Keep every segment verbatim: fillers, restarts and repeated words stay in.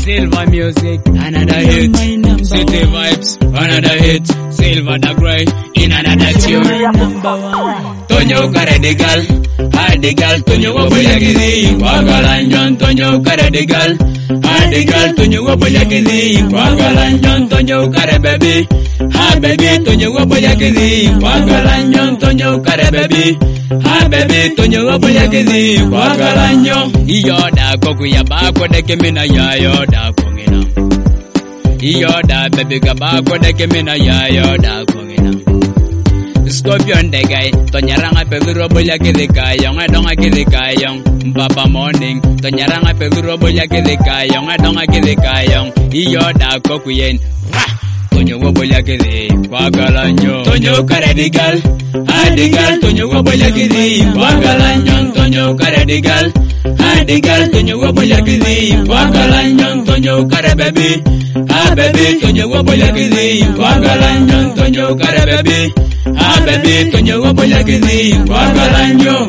Silver music, another hit. City vibes, another hit. Silver the Grey, in another tune. Tonyo Karadigal, Hadigal, Tonyo Waboyagidi, Wagalanjon, Tonyo Karadigal, Hadigal, Tonyo Waboyagidi, Wagalanjon, Tonyo Karababy, Ha baby, Tonyo Waboyagidi, Wagalanjon, Tonyo Karababy, Ha baby, Tonyo Waboyagidi, Wagalanjon, Yoda Kokuya Bako de Kemina Yoda Kongina. Yoda baby Gabako de Kemina Yoda Kongina. Scorpion the guy, Tonyaranga Pedro Yakidika, young, I don't like the young, Papa morning, Tonyaranga Pedro Yakidika, young, I don't like the young, Yoda Kokuyen, Tonyo Waboyakidi, Wagalanyo, Tonyo Karadigal, Hadigal, Tonyo Waboyakidi, Wagalanyo, Tonyo Karadigal, Hadigal, Tonyo Waboyakidi, Wagalanyo, Tonyo Karababy, Ha baby, Tonyo Waboyakidi, Wagalanyo, Tonyo Karababy. Ha baby, Tonyo Waboyagidi, Wagalanyo.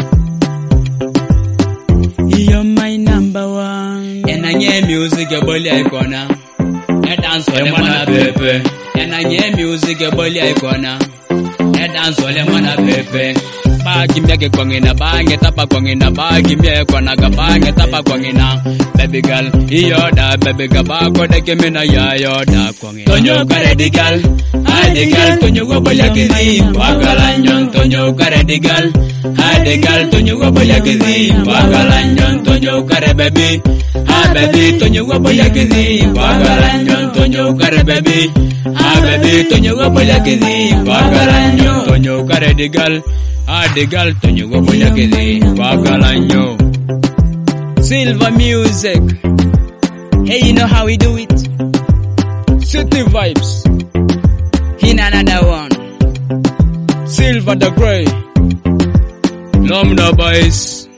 You're my number one. And I hear music, a bully icona. I dance for them on a pepe. And I hear music, a bully icona. I dance for them on a pepe. Bagi miake kwangina, bange tapa kwangina, bagi miake kwanaga, bange tapa kwangina. Baby girl, yoda, baby gabako de kemina ya yoda kwangina. Tonyo Karadigal, Hadigal, Tonyo Waboyagidi, Wagalanyon, Tonyo Karadigal, Hadigal, Tonyo Waboyagidi, Wagalanyon, Tonyo Karababy, Ha baby, Tonyo Waboyagidi, Wagalanyon, Tonyo Karababy, Ha baby, Tonyo Waboyagidi, Wagalanyon, Tonyo Karadigal, Hadigal, Tonyo Waboyagidi, Wagalanyo. Silver music. Hey, you know how we do it? City vibes, In another one. Silver the Grey, Lomna boys.